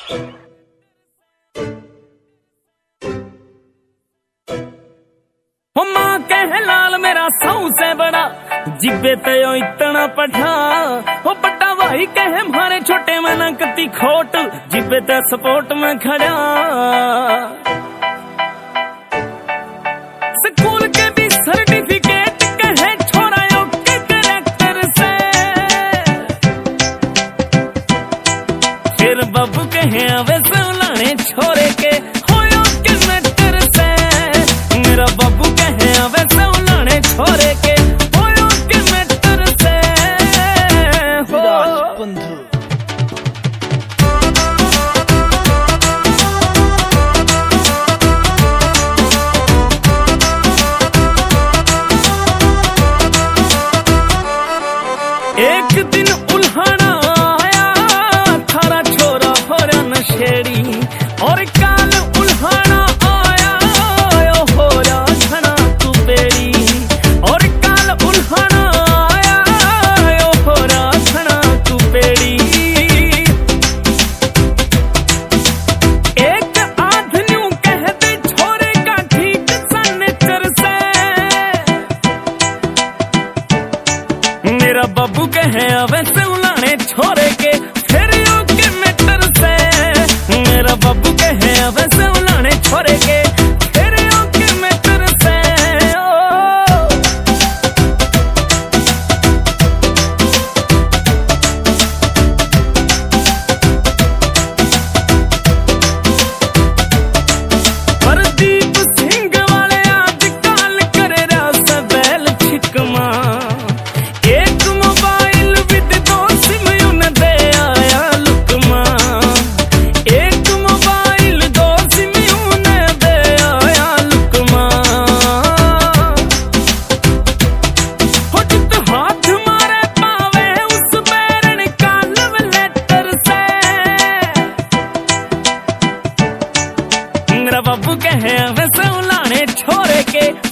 माँ कह लाल मेरा सौ से बड़ा जिब्बे तयो इतना पठा। हो बड़ा भाई कहे मारे छोटे में न कती खोट जिब्बे ते सपोर्ट में खड़ा। स्कूल के भी सर्टिफिकेट कहे छोड़ा यो के करेक्टर से। फिर बाबू कहे अवे सुलाने छोरे के होयो के मैटर से। मेरा बाबू कहे अवे सुलाने छोरे के होयो के मैटर से। बंधु एक दिन उल्हाना आया थारा छोरा हो रहा नशेड़ी। और काल उल्हाना आया हो रहा घना तू बेड़ी। और काल उल्हाना आया हो रहा घना तू बेड़ी। एक आधन्यू कह दे छोरे का ठीक सन्नेचर से। मेरा बाबू कहे अवे से उलाने छोरे के फिर यो के मैटर से। मेरा बाबू कहे अवे से उलाने छोरे के फिर यो के मैटर से। प्रदीप सिंह वाले आज काल करे रास बैल छिकमा। एक मोबाइल विद दो सिम उन्हें दे आया लुकमा। एक मोबाइल दो सिम उन्हें दे आया लुकमा। हो जित हाथ मारे पावे उस बैरन का लव लेटर से। मेरा बाबू कहे वैसे उलाने छोरे के